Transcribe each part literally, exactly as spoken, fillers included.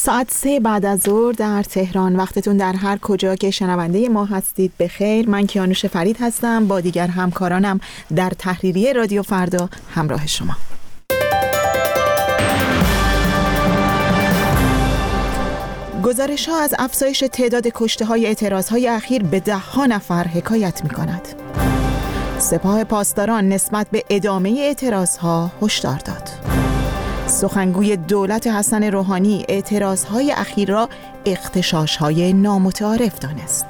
ساعت سه بعد از ظهر در تهران. وقتتون در هر کجا که شنونده ما هستید بخیر. من کیانوش فرید هستم با دیگر همکارانم در تحریریه رادیو فردا همراه شما. گزارش ها از افزایش تعداد کشته های اعتراض های اخیر به ده ها نفر حکایت می کند. سپاه پاسداران نسبت به ادامه اعتراض ها هشدار داد. سخنگوی دولت حسن روحانی اعتراضهای اخیر را اغتشاش‌های نامتعارف دانست.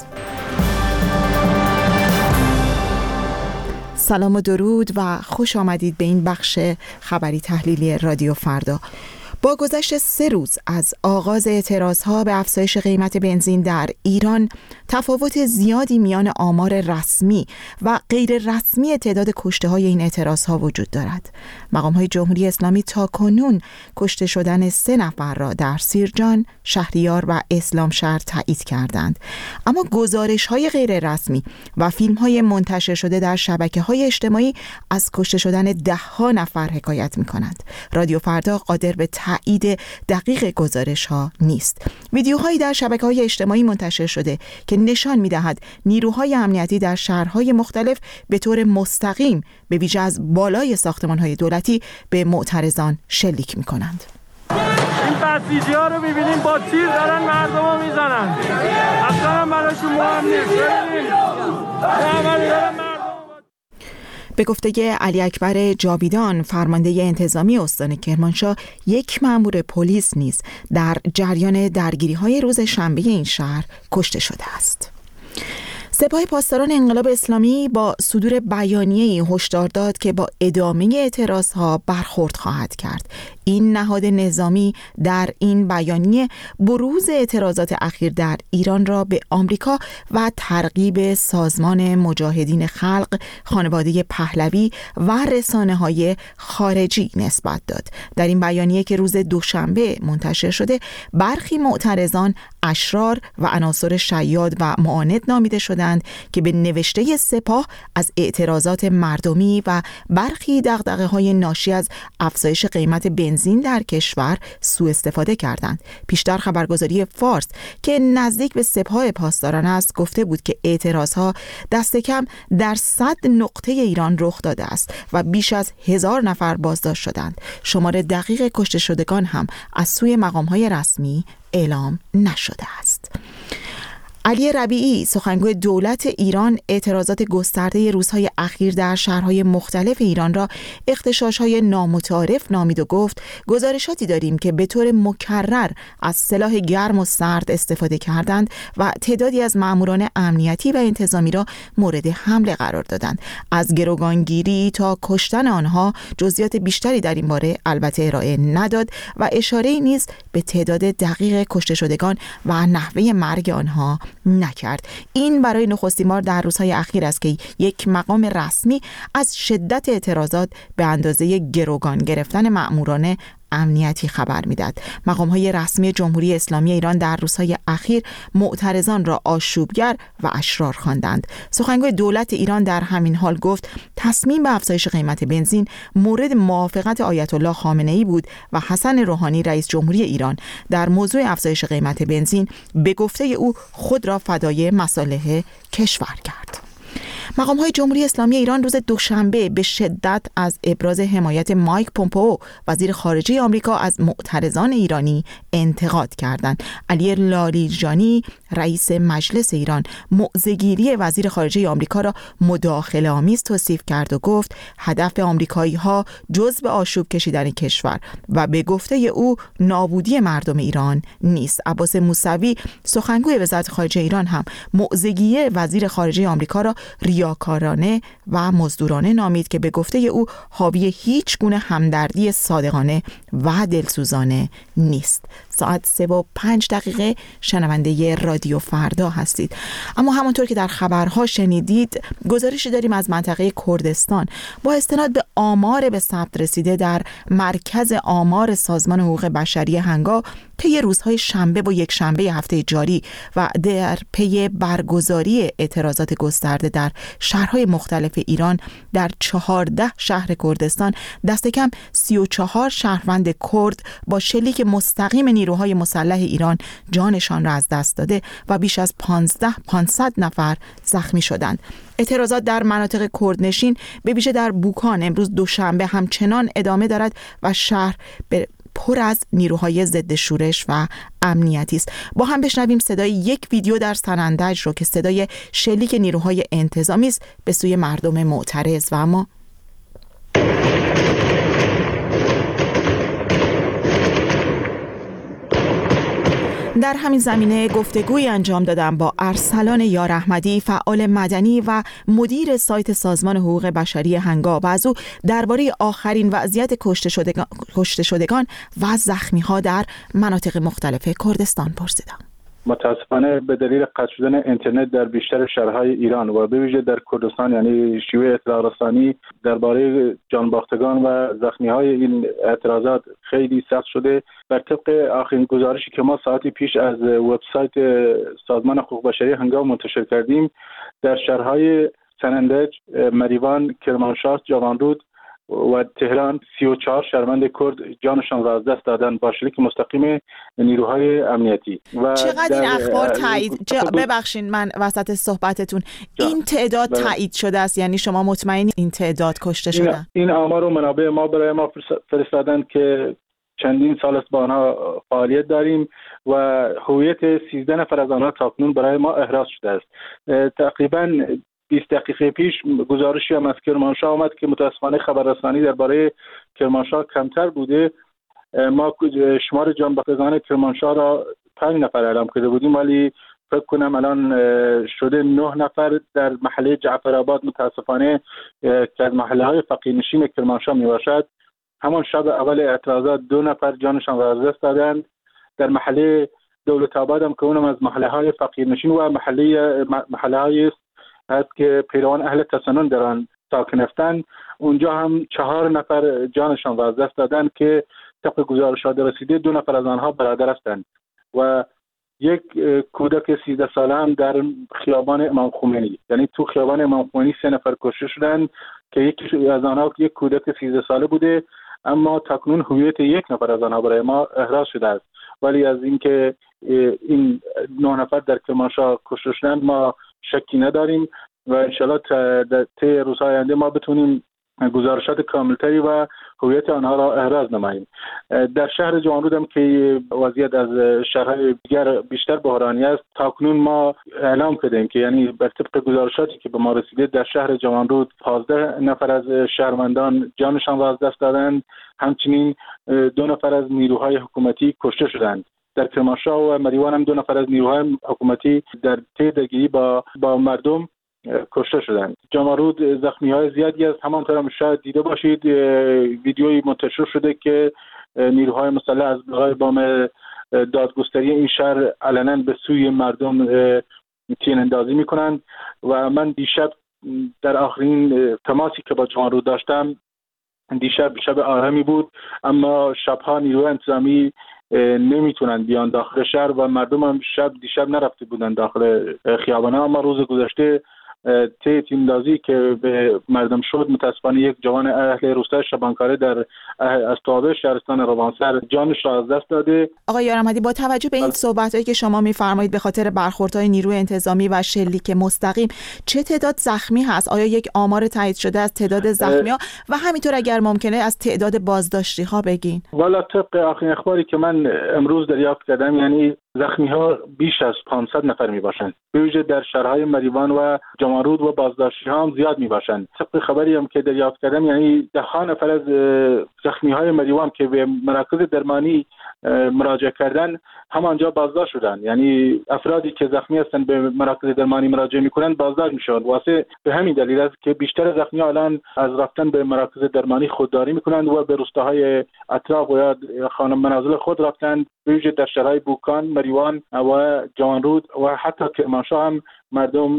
سلام و درود و خوش آمدید به این بخش خبری تحلیلی رادیو فردا. با گذشت سه روز از آغاز اعتراضها به افزایش قیمت بنزین در ایران، تفاوت زیادی میان آمار رسمی و غیر رسمی تعداد کشته های این اعتراضها وجود دارد. مقام های جمهوری اسلامی تا کنون کشته شدن سه نفر را در سیرجان، شهریار و اسلامشهر تایید کردند. اما گزارش های غیر رسمی و فیلم های منتشر شده در شبکه های اجتماعی از کشته شدن ده ها نفر حکایت می کند. رادیو فردا قادر به تایید دقیق گزارش ها نیست. ویدیوهایی در شبکه‌های اجتماعی منتشر شده که نشان می‌دهد نیروهای امنیتی در شهرهای مختلف به طور مستقیم به ویژه از بالای ساختمان‌های دولتی به معترضان شلیک می‌کنند. این بسیجی‌ها رو می‌بینیم با تیر دارن مردمو میزنن. اصلا هم براشون مهم نیست. ببینید. به گفته علی اکبر جاویدان، فرمانده انتظامی استان کرمانشاه، یک مأمور پلیس نیز در جریان درگیری‌های روز شنبه این شهر کشته شده است. سپاه پاسداران انقلاب اسلامی با صدور بیانیه‌ای هشدار داد که با ادامه اعتراضها برخورد خواهد کرد. این نهاد نظامی در این بیانیه بروز اعتراضات اخیر در ایران را به آمریکا و ترغیب سازمان مجاهدین خلق، خانواده پهلوی و رسانه‌های خارجی نسبت داد. در این بیانیه که روز دوشنبه منتشر شده، برخی معترضان اشرار و عناصر شیاد و معاند نامیده شدند که به نوشته سپاه از اعتراضات مردمی و برخی دغدغه‌های ناشی از افزایش قیمت بنزین در کشور سوء استفاده کردند. پیشتر خبرگزاری فارس که نزدیک به سپاه پاسداران است گفته بود که اعتراضها دست کم در صد نقطه ایران رخ داده است و بیش از هزار نفر بازداشت شدند. شمار دقیق کشته شدگان هم از سوی مقام‌های رسمی اعلام نشده است. علی ربیعی، سخنگوی دولت ایران، اعتراضات گسترده روزهای اخیر در شهرهای مختلف ایران را اغتشاش‌های نامتعارف نامید و گفت گزارشاتی داریم که به طور مکرر از سلاح گرم و سرد استفاده کردند و تعدادی از ماموران امنیتی و انتظامی را مورد حمله قرار دادند. از گروگانگیری تا کشتن آنها جزئیات بیشتری در این باره البته ارائه نداد و اشاره‌ای نیز به تعداد دقیق کشته شدگان و نحوه مرگ آنها نکرد. این برای نخستین بار در روزهای اخیر است که یک مقام رسمی از شدت اعتراضات به اندازه گروگان گرفتن مأموران امنیتی خبر میداد. مقام‌های رسمی جمهوری اسلامی ایران در روزهای اخیر معترضان را آشوبگر و اشرار خواندند. سخنگوی دولت ایران در همین حال گفت تصمیم به افزایش قیمت بنزین مورد موافقت آیت الله خامنه‌ای بود و حسن روحانی رئیس جمهوری ایران در موضوع افزایش قیمت بنزین به گفته او خود را فدای مصالح کشور کرد. مقام‌های جمهوری اسلامی ایران روز دوشنبه به شدت از ابراز حمایت مایک پومپئو وزیر خارجه آمریکا از معترضان ایرانی انتقاد کردند. علی لاریجانی رئیس مجلس ایران موضع‌گیری وزیر خارجه آمریکا را مداخله‌آمیز توصیف کرد و گفت هدف آمریکایی‌ها جزء آشوب کشیدن کشور و به گفته او نابودی مردم ایران نیست. عباس موسوی سخنگوی وزارت خارجه ایران هم موضع‌گیری وزیر خارجه آمریکا را ریاکارانه و مزدورانه نامید که به گفته او حاوی هیچ گونه همدردی صادقانه و دلسوزانه نیست. ساعت سه و پنج دقیقه شنونده رادیو فردا هستید. اما همونطور که در خبرها شنیدید گزارشی داریم از منطقه کردستان با استناد به آمار به ثبت رسیده در مرکز آمار سازمان حقوق بشری هنگا طی روزهای شنبه و یک شنبه هفته جاری و در پی برگزاری اعتراضات گسترده در شهرهای مختلف ایران در چهارده شهر کردستان دست کم سی و چهار شهروند کرد با شلیک مستقیم نیروهای مسلح ایران جانشان را از دست داده و بیش از پانصد نفر زخمی شدند. اعتراضات در مناطق کردنشین به ویژه در بوکان امروز دوشنبه همچنان ادامه دارد و شهر به پر از نیروهای ضد شورش و امنیتی است. با هم بشنویم صدای یک ویدیو در سنندج رو که صدای شلیک نیروهای انتظامی است به سوی مردم معترض. و اما در همین زمینه گفتگوی انجام دادم با ارسلان یار احمدی، فعال مدنی و مدیر سایت سازمان حقوق بشری هنگام، و از او درباره آخرین وضعیت کشته شدگان, کشته شدگان و زخمی‌ها در مناطق مختلف کردستان پرسیدم. متاسفانه به دلیل قطع شدن اینترنت در بیشتر شهرهای ایران و به ویژه در کردستان، یعنی شیوه اطلاع رسانی درباره جانباختگان و زخمی‌های این اعتراضات خیلی سخت شده. بر طبق آخرین گزارشی که ما ساعتی پیش از وبسایت سازمان حقوق بشری هنگام منتشر کردیم، در شهرهای سنندج، مریوان، کرمانشاه، جوانرود و تهران سی و چهار شهروند کرد جانشان را از دست دادن با شلیک مستقیم نیروهای امنیتی. و چقدر این اخبار تایید جا... ببخشید من وسط صحبتتون جا. این تعداد بله. تایید شده است؟ یعنی شما مطمئنی این تعداد کشته شدن؟ این, این آمار و منابع ما برای ما فرستادن که چندین سال است با آنها فعالیت داریم و هویت سیزده نفر از آنها تاکنون برای ما احراز شده است. تقریباً بیست دقیقه پیش گزارشی هم از کرمانشاه آمد که متاسفانه خبررسانی درباره کرمانشاه کمتر بوده. ما شمار جانباختگان کرمانشاه را پنج نفر اعلام کرده بودیم، ولی فکر کنم الان شده نه نفر. در محله جعفرآباد متاسفانه که از محله‌های فقیرنشین کرمانشاه میباشد، همان شب اول اعتراضات دو نفر جانشان را از دست دادند. در محله دولت آباد هم که اونم از محله‌های فقیرنشین و محله محله‌های هست که پیروان اهل تسنن در آن ساکن هستند، اونجا هم چهار نفر جانشان را از دست دادند که طبق گزارشات رسیده دو نفر از آنها برادر هستند و یک کودک سیزده ساله هم در خیابان امام خمینی، یعنی تو خیابان امام خمینی سه نفر کشته شدند که یکی از آنها یک کودک سیزده ساله بوده، اما تکنون هویت یک نفر از آنها برای ما احراز شده است. ولی از اینکه این نه نفر در کرمانشاه کشته شدند ما شکی نداریم و انشالله در طی روزهای آینده ما بتونیم گزارشات کاملتری و هویت آنها را احراز نماییم. در شهر جوانرود هم که وضعیت از شهرهای دیگر بیشتر بحرانی است، تاکنون ما اعلام کردیم که یعنی بر طبق گزارشاتی که به ما رسیده در شهر جوانرود پانزده نفر از شهروندان جانشان را از دست دادند، همچنین دو نفر از نیروهای حکومتی کشته شدند. در کرمانشاه و مریوان هم دو نفر از نیروهای حکومتی در طی درگیری با با مردم کشته شدند. جوانرود زخمی‌های زیادی است. همانطور هم شاید دیده باشید ویدیویی منتشر شده که نیروهای مسلح از بالای بام دادگستری این شهر علنا به سوی مردم تیراندازی می‌کنند و من دیشب در آخرین تماسی که با جوانرود داشتم، دیشب شب آرامی بود، اما شبها نیروهای انتظامی نمیتونن بیان داخل شهر و مردم هم شب دیشب نرفته بودن داخل خیابان‌ها. اما روز گذشته طی تیراندازی که به مردم شد، متاسفانه یک جوان اهل روستای شبانکاره در استوابه شهرستان روانسر جانش را از دست داده. آقای یار احمدی، با توجه به این صحبتایی که شما میفرمایید به خاطر برخوردهای نیروی انتظامی و شلیک مستقیم، چه تعداد زخمی هست؟ آیا یک آمار تایید شده از تعداد زخمی‌ها و همینطور اگر ممکنه از تعداد بازداشتی‌ها بگین؟ والا طبق آخرین اخباری که من امروز دریافت کردم، یعنی زخمی‌ها بیش از پانصد نفر میباشند، به ویژه در شهرهای مریوان و جوانرود و بازداشتی‌ها هم زیاد میباشند. طبق خبری هم که دریافت کردم، یعنی ده ها نفر از زخمی‌های مریوان که به مراکز درمانی مراجعه کردن همانجا بازداشت شدند. یعنی افرادی که زخمی هستند به مراکز درمانی مراجعه میکنند بازداشت میشوند. واسه به همین دلیل است که بیشتر زخمی‌ها الان از رفتن به مراکز درمانی خودداری میکنند و به روستاهای اطراف و یا خانه منازل خود رفتند، به ویژه در شهرهای بوکان، مریوان و جوانرود و حتی کرمانشاه هم مردم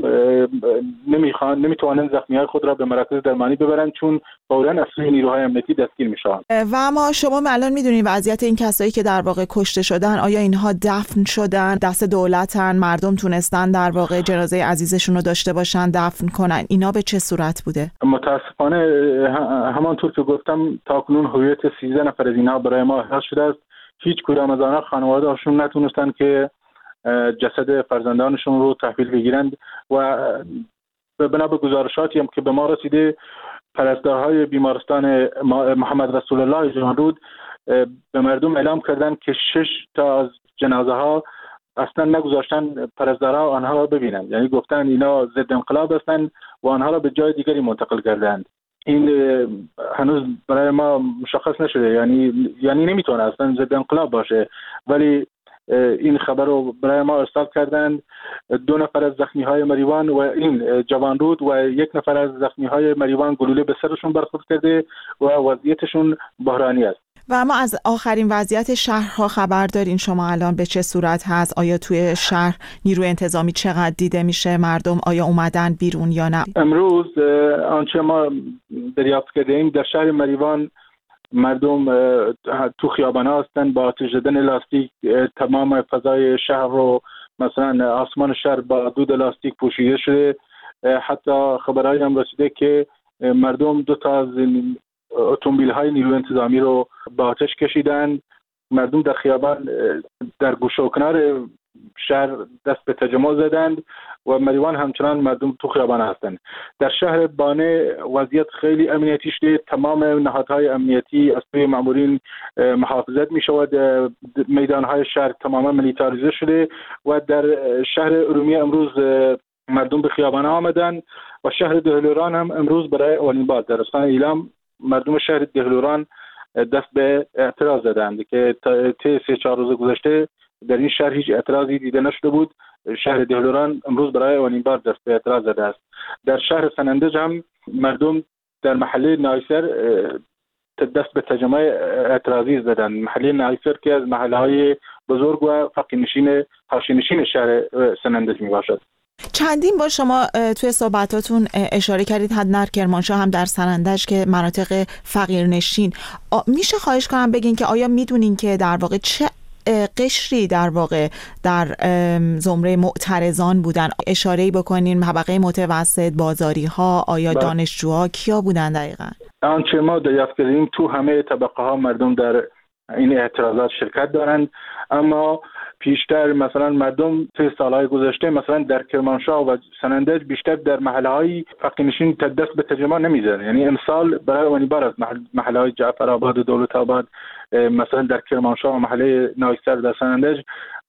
نمیخوان نمیتوانند زخمی‌های خود را به مراکز درمانی ببرند چون فوراً از سوی نیروهای امنیتی دستگیر میشوند. و اما شما الان میدونید وضعیت این کسایی که در واقع کشته شدن، آیا اینها دفن شدن؟ دست دولتن؟ مردم تونستن در واقع جنازه عزیزشون رو داشته باشن دفن کنن؟ اینا به چه صورت بوده؟ متاسفانه همانطور که گفتم تاکنون هویت سیزده نفر از اینها برای ما احراز شده است. هیچ کدام از آنها خانواده‌هاشون نتونستن که جسد فرزندانشون رو تحویل بگیرند و بنا به گزارشاتی هم که به ما رسیده پرستارهای بیمارستان محمد رسول الله جمرود به مردم اعلام کردند که شش تا از جنازه ها اصلا نگذاشتن پرستارها آنها را ببینند، یعنی گفتن اینا ضد انقلاب هستند و آنها را به جای دیگری منتقل کردند. این هنوز برای ما مشخص نشده، یعنی یعنی نمیتونه اصلا ضد انقلاب باشه، ولی این خبر رو برای ما ارسال کردند. دو نفر از زخمی‌های مریوان و این جوانرود و یک نفر از زخمی‌های مریوان گلوله به سرشون برخورد کرده و وضعیتشون بحرانی است. و اما از آخرین وضعیت شهرها خبر دارین شما الان به چه صورت هست؟ آیا توی شهر نیروی انتظامی چقدر دیده میشه؟ مردم آیا اومدن بیرون یا نه؟ امروز آنچه ما دریافت کردیم در شهر مریوان مردم تو خیابان‌ها هستند با آتش زدن لاستیک تمام فضای شهر رو، مثلا آسمان شهر با دود لاستیک پوشیده شده. حتی خبرهایی هم رسیده که مردم دو تا از اتومبیل‌های نیروی انتظامی رو با آتش کشیدن. مردم در خیابان در گوشه و کنار شهر دست به تجمع زدند و مریوان همچنان مردم تو خیابان هستند. در شهر بانه وضعیت خیلی امنیتی شده، تمام نهادهای امنیتی از سوی مامورین محافظت می شود، میدانهای شهر تماما ملیتاریزه شده و در شهر ارومیه امروز مردم به خیابان آمدند و شهر دهلوران هم امروز برای اولین بار در استان ایلام مردم شهر دهلوران دست به اعتراض زدند که طی سه چهار روز گذشته در این شهر هیچ اعتراضی دیده نشده بود. شهر دهلوران امروز برای اولین بار دست به اعتراض زده است. در شهر سنندج هم مردم در محله نایسر دست به تجمع اعتراضی زدند. محله نایسر که از محله‌های بزرگ و فقیرنشین حاشیه‌نشین شهر سنندج می باشد. چندین بار شما توی صحبتاتون اشاره کردید حد در کرمانشاه هم در سنندج که مناطق فقیرنشین، میشه خواهش کنم بگین که آیا میدونین که در واقع چه قشری در واقع در زمره معترضان بودن؟ اشاره‌ای بکنین طبقه متوسط، بازاری ها، آیا دانشجوها، کیا بودن دقیقاً؟ آنچه ما دریافت کردیم تو همه طبقه ها مردم در این اعتراضات شرکت دارند، اما پیشتر مثلا مردم طی سالهای گذشته مثلا در کرمانشاه و سنندج بیشتر در محله‌های فقیرنشین دست به تجمع نمی‌زدند. یعنی امسال برای اولین بار از محله‌های جعفرآباد و دولت‌آباد مثلا در کرمانشاه و محله نایسر در سنندج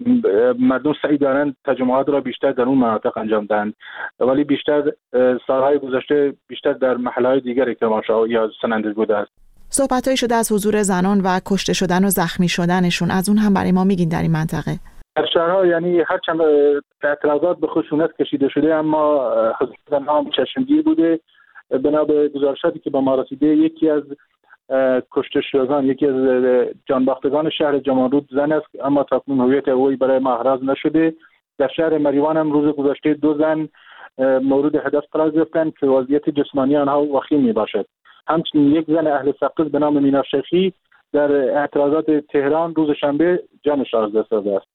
مردم سعی دارند تجمعات را بیشتر در اون مناطق انجام دهند، ولی بیشتر سالهای گذشته بیشتر در محله‌های دیگر کرمانشاه یا سنندج بوده است. صحبت‌هایی شده از حضور زنان و کشته شدن و زخمی شدنشون، از اون هم برای ما میگین در این منطقه؟ در شهرها یعنی هرچند اعتراضات به خشونت کشیده شده اما حضور زنان هم چشمگیر بوده. بنا به گزارشاتی که با ما رسیده یکی از کشته شدگان، یکی از جانباختگان شهر جمانرود زن است، اما تاکنون هویت اوی برای ما احراز نشده. در شهر مریوان هم روز گذشته دو زن مورد هدف قرار گرفتند که وضعیت جسمانی آنها وخیم میباشد. همچنین یک زن اهل سقز به نام مینا شیخی در اعتراضات تهران روز شنبه جانش را از دست داده است.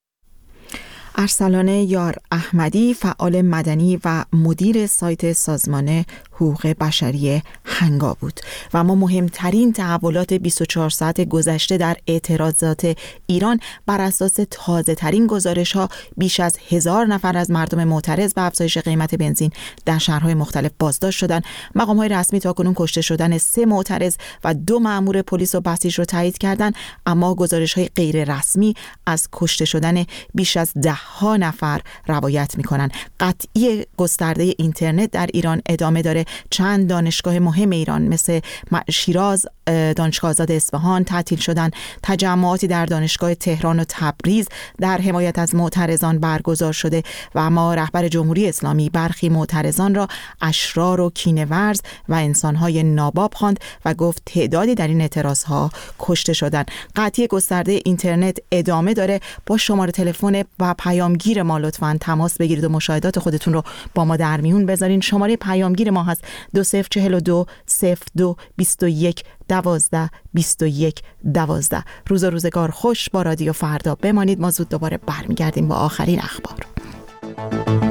ارسلان یار احمدی، فعال مدنی و مدیر سایت سازمان حقوق بشری هنگا بود و ما مهمترین تحولات بیست و چهار ساعت گذشته در اعتراضات ایران بر اساس تازه ترین گزارش ها بیش از هزار نفر از مردم معترض به افزایش قیمت بنزین در شهرهای مختلف بازداشت شدند. مقام های رسمی تاکنون کشته شدن سه معترض و دو مأمور پلیس و بسیج رو تایید کردند، اما گزارش های غیر رسمی از کشته شدن بیش از ده ها نفر روایت میکنن. قطعی گسترده اینترنت در ایران ادامه داره. چند دانشگاه مهم ایران مثل شیراز، دانشگاه آزاد اصفهان تعطیل شدن. تجمعاتی در دانشگاه تهران و تبریز در حمایت از معترضان برگزار شده و اما رهبر جمهوری اسلامی برخی معترضان را اشرار و کینه‌ورز و انسان‌های ناباب خواند و گفت تعدادی در این اعتراضها کشته شدند. قطعی گسترده اینترنت ادامه داره. با شماره تلفن و پیامگیر ما لطفاً تماس بگیرید و مشاهدات خودتون رو با ما در میون بذارین. شماره پیامگیر ما هست دو صفر چهل و دو صفر دو بیست و یک دوازده بیست و یک دوازده. روز و روزگار خوش با رادیو فردا بمانید. ما زود دوباره برمیگردیم با آخرین اخبار.